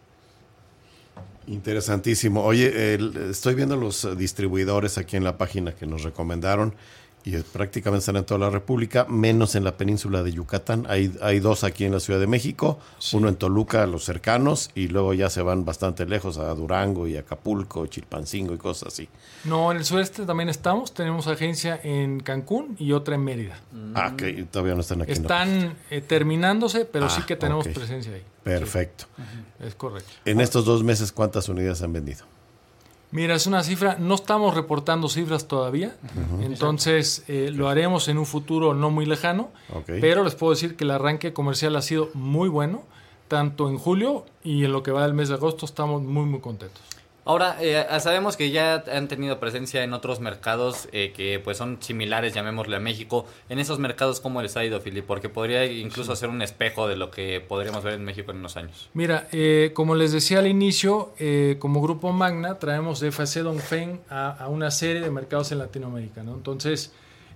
Interesantísimo. Oye, estoy viendo los distribuidores aquí en la página que nos recomendaron y prácticamente están en toda la República, menos en la península de Yucatán. Hay 2 aquí en la Ciudad de México, uno en Toluca, los cercanos, y luego ya se van bastante lejos a Durango y Acapulco, Chilpancingo y cosas así. No, en el sureste también estamos. Tenemos agencia en Cancún y otra en Mérida. Que todavía no están aquí. Están terminándose, pero sí que tenemos presencia ahí. Perfecto. Sí, es correcto. En estos 2 meses, ¿cuántas unidades han vendido? Mira, es una cifra, no estamos reportando cifras todavía, entonces lo haremos en un futuro no muy lejano, pero les puedo decir que el arranque comercial ha sido muy bueno, tanto en julio y en lo que va del mes de agosto estamos muy, muy contentos. Ahora, sabemos que ya han tenido presencia en otros mercados que pues son similares, llamémosle a México. En esos mercados, ¿cómo les ha ido, Philip? Porque podría incluso ser un espejo de lo que podríamos ver en México en unos años. Mira, como les decía al inicio, como Grupo Magna traemos de FAC Dongfeng a una serie de mercados en Latinoamérica, ¿no? Entonces,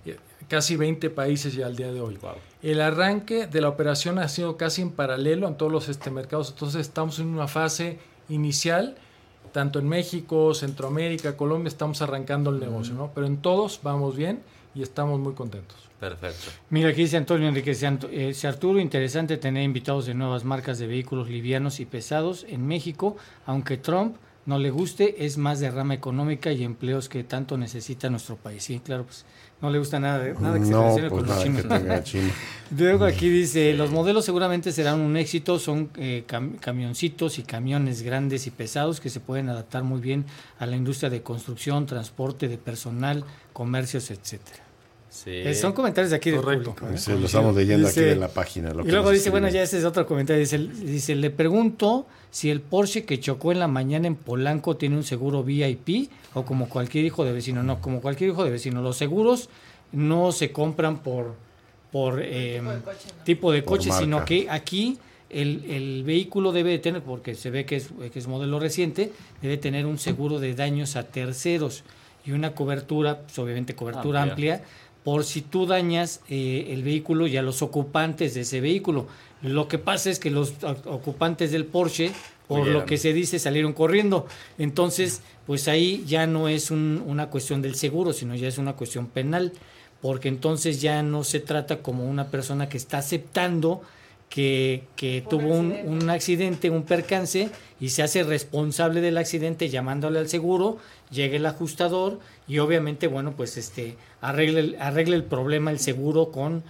casi 20 países ya al día de hoy. Wow. El arranque de la operación ha sido casi en paralelo en todos los mercados, entonces estamos en una fase inicial. Tanto en México, Centroamérica, Colombia, estamos arrancando el negocio, ¿no? Pero en todos vamos bien y estamos muy contentos. Perfecto. Mira, aquí dice Antonio Enriquez, Arturo, interesante tener invitados de nuevas marcas de vehículos livianos y pesados en México, aunque Trump no le guste, es más derrama económica y empleos que tanto necesita nuestro país. Sí, claro, pues no le gusta nada que se relacione con los chinos. Luego aquí dice, los modelos seguramente serán un éxito, son camioncitos y camiones grandes y pesados que se pueden adaptar muy bien a la industria de construcción, transporte de personal, comercios, etcétera. Sí. Son comentarios de aquí del público. Sí, lo estamos leyendo aquí en la página. Y luego dice, bueno, ya ese es otro comentario. Dice, le pregunto si el Porsche que chocó en la mañana en Polanco tiene un seguro VIP o como cualquier hijo de vecino. No, como cualquier hijo de vecino. Los seguros no se compran por tipo de coche, sino que aquí el vehículo debe de tener, porque se ve que es modelo reciente, debe tener un seguro de daños a terceros y una cobertura, pues obviamente cobertura amplia por si tú dañas el vehículo y a los ocupantes de ese vehículo. Lo que pasa es que los ocupantes del Porsche, por lo que se dice, salieron corriendo. Entonces, pues ahí ya no es una cuestión del seguro, sino ya es una cuestión penal, porque entonces ya no se trata como una persona que está aceptando que tuvo un accidente, un percance, y se hace responsable del accidente llamándole al seguro, llega el ajustador y obviamente, bueno, pues arregle el problema el seguro con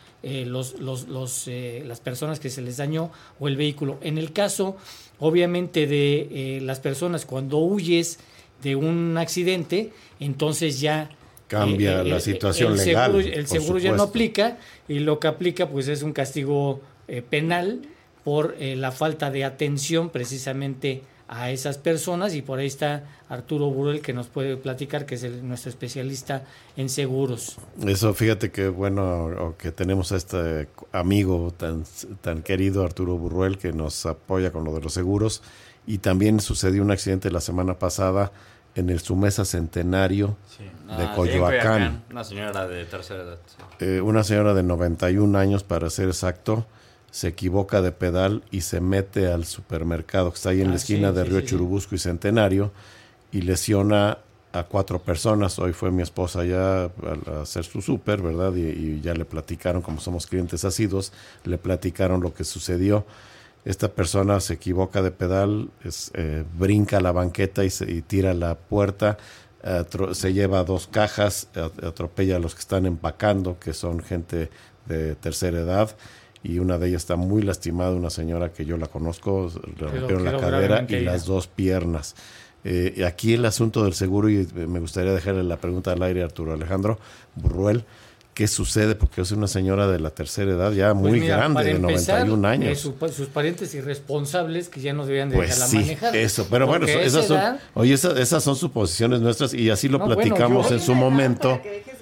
las personas que se les dañó o el vehículo. En el caso, obviamente, de las personas, cuando huyes de un accidente, entonces ya cambia la situación legal. El seguro ya no aplica, y lo que aplica pues es un castigo penal por la falta de atención precisamente a esas personas, y por ahí está Arturo Burruel, que nos puede platicar, que es nuestro especialista en seguros. Eso, fíjate que bueno que tenemos a este amigo tan querido, Arturo Burruel, que nos apoya con lo de los seguros. Y también sucedió un accidente la semana pasada en el Sumesa Centenario de Coyoacán. Una señora de tercera edad. Sí. Una señora de 91 años, para ser exacto, se equivoca de pedal y se mete al supermercado que está ahí en la esquina de Río Churubusco y Centenario, y lesiona a 4 personas. Hoy fue mi esposa ya a hacer su súper, ¿verdad? Y ya le platicaron, como somos clientes asiduos, le platicaron lo que sucedió. Esta persona se equivoca de pedal, brinca la banqueta y tira la puerta, se lleva 2 cajas, atropella a los que están empacando, que son gente de tercera edad, y una de ellas está muy lastimada, una señora que yo la conozco, le rompieron la cadera y las 2 piernas. Aquí el asunto del seguro, y me gustaría dejarle la pregunta al aire a Arturo Alejandro Burruel, ¿qué sucede? Porque es una señora de la tercera edad, ya muy grande, de 91 años. Sus parientes irresponsables que ya no deberían de dejarla manejar. Eso, pero bueno, esas son suposiciones nuestras, y así lo platicamos en su momento.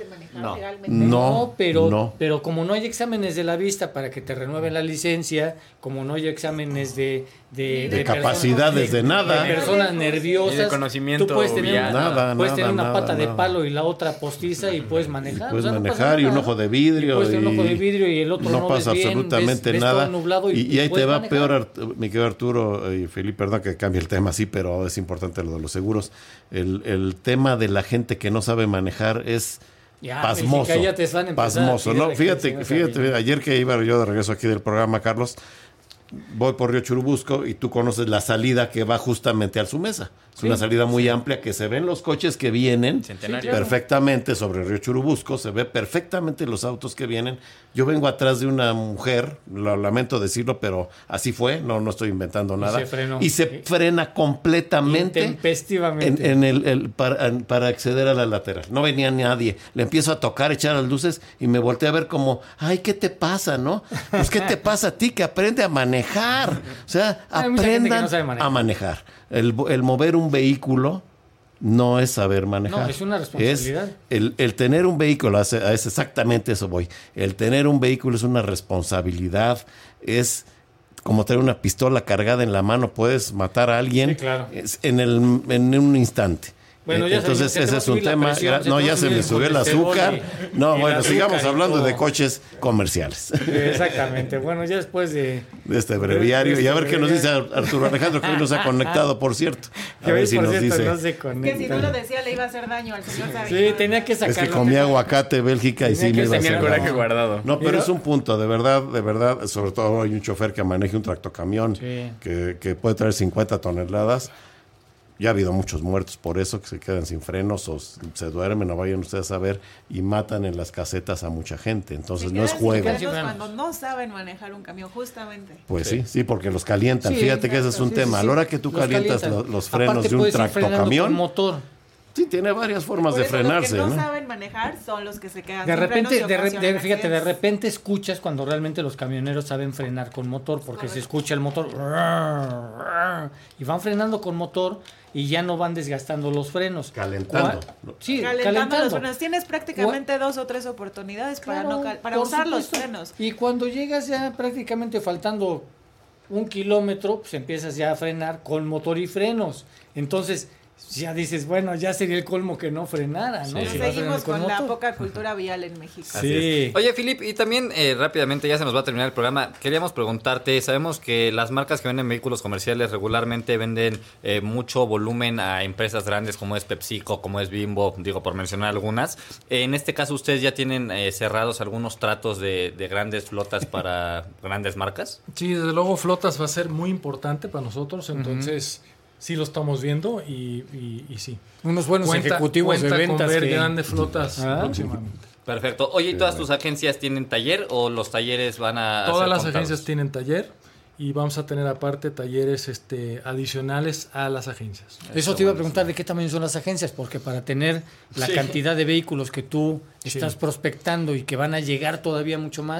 No, pero como no hay exámenes de la vista para que te renueven la licencia, como no hay exámenes de capacidades de nada, de personas nerviosas, de conocimiento, tú puedes tener una pata de nada. palo y la otra postiza y puedes manejar. Puedes manejar, y un ojo de vidrio. Y el otro no pasa bien, absolutamente ves nada. todo nublado y ahí te va manejar. peor, mi querido Arturo y Felipe, perdón que cambie el tema, sí, pero es importante lo de los seguros. El tema de la gente que no sabe manejar es pasmoso. Pasmoso, ¿no? Fíjate, ayer que iba yo de regreso aquí del programa, Carlos, voy por Río Churubusco y tú conoces la salida que va justamente al Sumesa. Es una salida muy amplia que se ven los coches que vienen perfectamente sobre el Río Churubusco, se ve perfectamente los autos que vienen. Yo vengo atrás de una mujer, lo lamento decirlo, pero así fue, no estoy inventando nada. Y se frena completamente intempestivamente para acceder a la lateral. No venía nadie. Le empiezo a tocar, echar las luces y me volteé a ver como, ay, ¿qué te pasa, no? Pues, ¿qué te pasa a ti? Que aprende a manejar. O sea, aprendan a manejar. El mover un vehículo no es saber manejar. No, es una responsabilidad. El tener un vehículo, es exactamente eso voy. El tener un vehículo es una responsabilidad, es como tener una pistola cargada en la mano, puedes matar a alguien en un instante. Bueno, entonces ese es un tema. Ya se me subió el azúcar. Sigamos hablando de coches comerciales. Exactamente. Bueno, ya después de este breviario, y a ver qué nos dice Arturo Alejandro, que hoy nos ha conectado, por cierto. A ver si nos dice. Que si no lo decía le iba a hacer daño al señor Sabino. Sí, tenía que sacarlo. Es que comía aguacate Bélgica y sí me iba a hacer coraje guardado. No, pero es un punto, de verdad, sobre todo hay un chofer que maneje un tractocamión que puede traer 50 toneladas. Ya ha habido muchos muertos por eso, que se quedan sin frenos o se duermen, o vayan ustedes a ver, y matan en las casetas a mucha gente. Entonces no es juego. Cuando no saben manejar un camión, justamente. Pues sí, porque los calientan. Fíjate que ese es un tema. A la hora que tú calientas los frenos de un tractocamión, motor. Sí, tiene varias formas de frenarse, los que no saben manejar son los que se quedan de repente escuchas cuando realmente los camioneros saben frenar con motor, porque se escucha el motor y van frenando con motor y ya no van desgastando los frenos. Calentando. Calentando los frenos. Tienes prácticamente 2 o 3 oportunidades para usar los frenos. Y cuando llegas ya prácticamente faltando 1 kilómetro, pues empiezas ya a frenar con motor y frenos. Entonces ya dices, bueno, ya sería el colmo que no frenara, ¿no? Sí. Seguimos con la poca cultura vial en México. Sí. Oye, Filip, y también rápidamente, ya se nos va a terminar el programa, queríamos preguntarte, sabemos que las marcas que venden vehículos comerciales regularmente venden mucho volumen a empresas grandes como es PepsiCo, como es Bimbo, digo, por mencionar algunas. En este caso, ¿ustedes ya tienen cerrados algunos tratos de grandes flotas para grandes marcas? Sí, desde luego flotas va a ser muy importante para nosotros, entonces... Sí lo estamos viendo y sí. Unos buenos ejecutivos de ventas con ver grandes flotas próximamente. Perfecto. Oye, ¿y todas tus agencias tienen taller o los talleres van a Todas las agencias tienen taller y vamos a tener aparte talleres adicionales a las agencias. Eso te iba a preguntar de qué tamaño son las agencias, porque para tener la cantidad de vehículos que tú estás prospectando y que van a llegar todavía mucho más,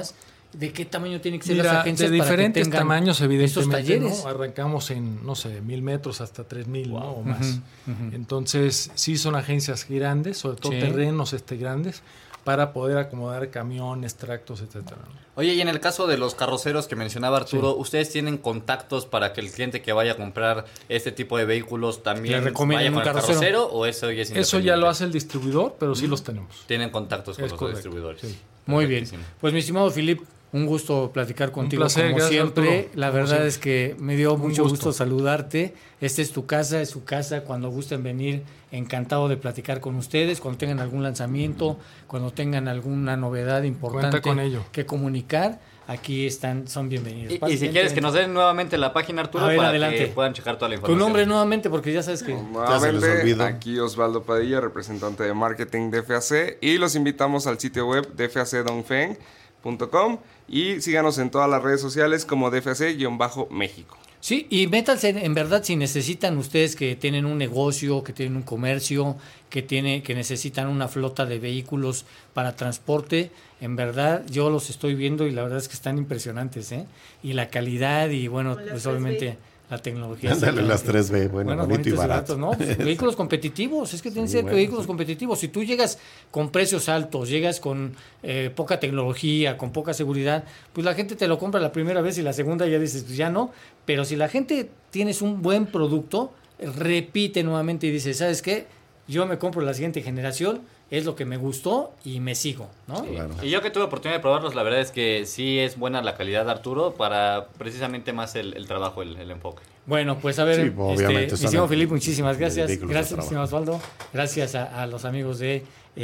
¿De qué tamaño tienen que ser Mira, las agencias? de para que diferentes tengan tamaños, esos evidentemente, talleres? ¿no? Arrancamos en, 1,000 metros hasta 3,000, ¿no? O más. Ujú. Entonces, sí son agencias grandes, sobre todo Sí. terrenos grandes, para poder acomodar camiones, tractos, etcétera, ¿no? Oye, y en el caso de los carroceros que mencionaba Arturo, ¿ustedes tienen contactos para que el cliente que vaya a comprar este tipo de vehículos Le también recomienden vaya con un el carrocero? o eso ya es Eso ya independiente? lo hace el distribuidor, pero sí los tenemos. Tienen contactos con Es los correcto, distribuidores. sí. Muy bien. Perfectísimo. Pues mi estimado Philip, un gusto platicar contigo placer, como gracias, siempre. Arturo. La Como verdad siempre. es que me dio Un mucho gusto. gusto saludarte. Esta es tu casa, es su casa. Cuando gusten venir, encantado de platicar con ustedes. Cuando tengan algún lanzamiento, cuando tengan alguna novedad importante con ello. que comunicar, aquí son bienvenidos. Y si quieres que nos den nuevamente la página, Arturo, A ver, para adelante. que puedan checar toda la Tu información. nombre nuevamente, porque ya sabes que... Nuevamente, aquí Osvaldo Padilla, representante de marketing de FAC, y los invitamos al sitio web dfacdongfeng.com y síganos en todas las redes sociales como dfac-méxico. Sí, y métanse en verdad si necesitan ustedes que tienen un negocio, que tienen un comercio, que necesitan una flota de vehículos para transporte. En verdad, yo los estoy viendo y la verdad es que están impresionantes, ¿eh? Y la calidad y bueno, pues obviamente la tecnología. Ándale, las 3B, bueno, bonito y bonitos barato. ¿no? Pues, vehículos competitivos, es que tienen que ser bueno, vehículos sí. competitivos. Si tú llegas con precios altos, llegas con poca tecnología, con poca seguridad, pues la gente te lo compra la primera vez y la segunda ya dices, pues ya no. Pero si la gente tienes un buen producto, repite nuevamente y dice, ¿sabes qué? Yo me compro la siguiente generación, es lo que me gustó y me sigo, ¿no? Claro. Y yo que tuve oportunidad de probarlos, la verdad es que sí es buena la calidad, Arturo, para precisamente más el trabajo, el enfoque. Bueno, pues a ver, Sí, obviamente son estimado el- Felipe, muchísimas gracias. vehículos de Gracias, trabajo. estimado Osvaldo. Gracias a los amigos de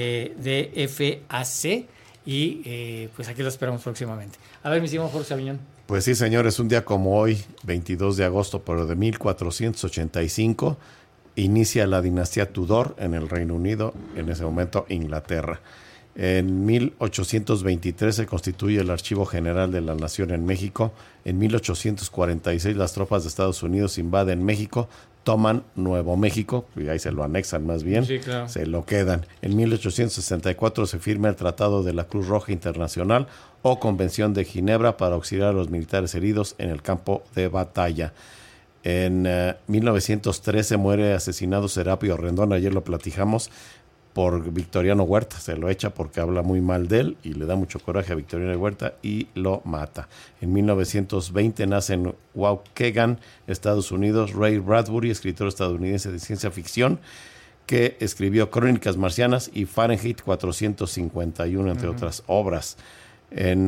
FAC y pues aquí lo esperamos próximamente. A ver, mi estimado Jorge Sabiñón. Pues sí, señores, un día como hoy, 22 de agosto, pero de 1485, inicia la dinastía Tudor en el Reino Unido, en ese momento Inglaterra. En 1823 se constituye el Archivo General de la Nación en México. En 1846 las tropas de Estados Unidos invaden México, toman Nuevo México, y ahí se lo anexan más bien, Sí, claro. se lo quedan. En 1864 se firma el Tratado de la Cruz Roja Internacional o Convención de Ginebra para auxiliar a los militares heridos en el campo de batalla. En 1913 muere asesinado Serapio Rendón, ayer lo platicamos, por Victoriano Huerta. Se lo echa porque habla muy mal de él y le da mucho coraje a Victoriano Huerta y lo mata. En 1920 nace en Waukegan, Estados Unidos, Ray Bradbury, escritor estadounidense de ciencia ficción, que escribió Crónicas Marcianas y Fahrenheit 451, entre otras obras. En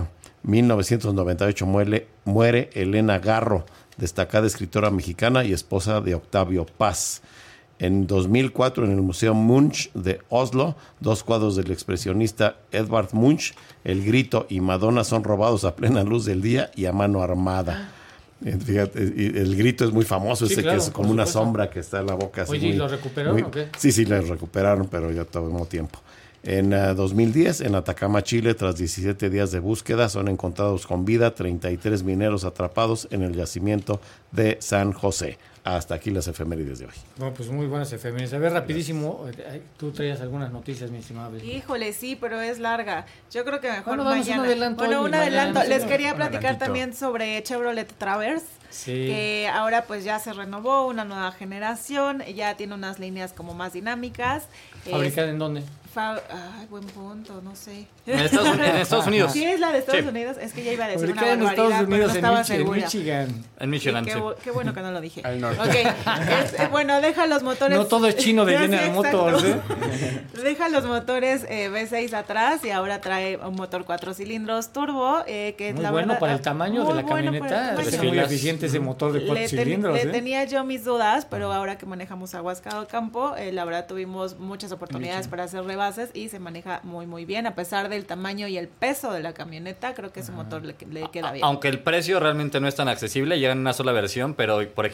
1998 muere Elena Garro, destacada escritora mexicana y esposa de Octavio Paz. En 2004, en el Museo Munch de Oslo, 2 cuadros del expresionista Edvard Munch, El Grito y Madonna, son robados a plena luz del día y a mano armada. Fíjate, El Grito es muy famoso, Sí, ese claro, que es como por una supuesto. sombra que está en la boca. Así Oye, ¿y muy- lo recuperaron muy- o qué? Sí, lo recuperaron, pero ya tomó tiempo. En 2010, en Atacama, Chile, tras 17 días de búsqueda, son encontrados con vida 33 mineros atrapados en el yacimiento de San José. Hasta aquí las efemérides de hoy. Bueno, pues muy buenas efemérides. A ver, rapidísimo, tú traías algunas noticias, mi estimado Abel. Híjole, sí, pero es larga. Yo creo que mejor Bueno, vamos mañana. un adelanto Bueno, hoy, un mañana, adelanto. sí, Les un quería platicar adelantito. también sobre Chevrolet Traverse. Sí. Que ahora pues ya se renovó, una nueva generación, ya tiene unas líneas como más dinámicas. ¿Fabricada en dónde? Ay, buen punto, no sé. En Estados Unidos. ¿Sí es la de Estados Sí. Unidos? Es que ya iba a decir Fabricada en una barbaridad, Estados Unidos, pero no estaba en segura. Michigan. En Michigan, Sí, sí. qué bueno que no lo dije. Al norte. Ok, bueno, deja los motores. No todo es chino de Sí, General exacto. Motors, ¿eh? Deja los motores V6 atrás y ahora trae un motor 4 cilindros turbo, que es Muy la bueno verdad, para el tamaño de muy la bueno para el camioneta. tamaño. Es muy eficiente ese motor de 4 cilindros. Le ¿eh? tenía yo mis dudas, pero ahora que manejamos Aguascalientes, la verdad tuvimos muchas oportunidades para hacer rebases y se maneja muy bien, a pesar del tamaño y el peso de la camioneta, creo que ese motor le queda bien. Aunque el precio realmente no es tan accesible, llega en una sola versión, pero por ejemplo compite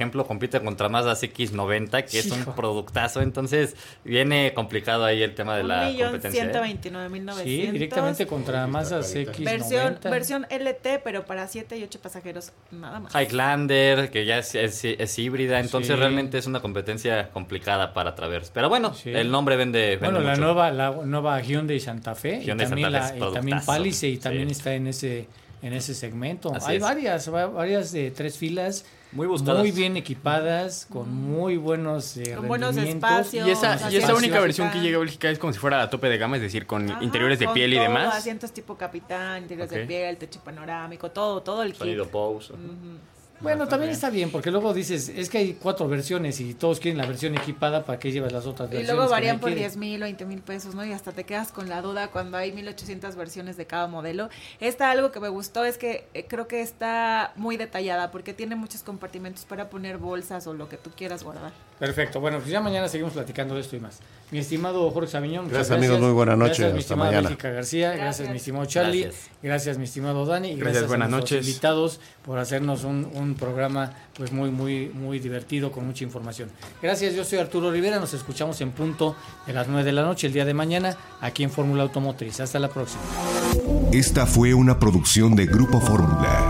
compite contra Mazda CX-90, que es un productazo, entonces viene complicado ahí el tema de la competencia. 1.129.900. Sí, directamente contra Mazda CX-90. Versión LT, pero para 7 y 8 pasajeros nada más. Highlander, que ya es híbrida, entonces realmente es una competencia complicada para Traverse. Pero bueno, el nombre vende bueno, mucho. la nueva Hyundai Santa Fe, Hyundai y también, Santa Fe y también Palisade, y también está en ese segmento. Así hay es. varias de 3 filas, muy buscadas, muy bien equipadas, con muy buenos con buenos espacios. Y esa única versión que llega a Bélgica es como si fuera la tope de gama, es decir, con interiores de piel y todo, demás. Asientos tipo Capitán, interiores de piel, techo panorámico, todo el kit. Sonido Pose. Bueno, también está bien, porque luego dices, es que hay 4 versiones y todos quieren la versión equipada, ¿para qué llevas las otras versiones? Y luego varían por 10,000, 20,000 pesos, ¿no? Y hasta te quedas con la duda cuando hay 1,800 versiones de cada modelo. Algo que me gustó es que creo que está muy detallada, porque tiene muchos compartimentos para poner bolsas o lo que tú quieras guardar. Perfecto, bueno, pues ya mañana seguimos platicando de esto y más. Mi estimado Jorge Sabiñón, gracias amigos, muy buena noche. Gracias, mi hasta estimada mañana. Bélgica García, gracias mi estimado Charlie, gracias mi estimado Dani, y gracias a buenas nuestros noches. invitados por hacernos un programa pues muy divertido, con mucha información. Gracias, yo soy Arturo Rivera, nos escuchamos en punto de las 9 de la noche el día de mañana aquí en Fórmula Automotriz. Hasta la próxima. Esta fue una producción de Grupo Fórmula.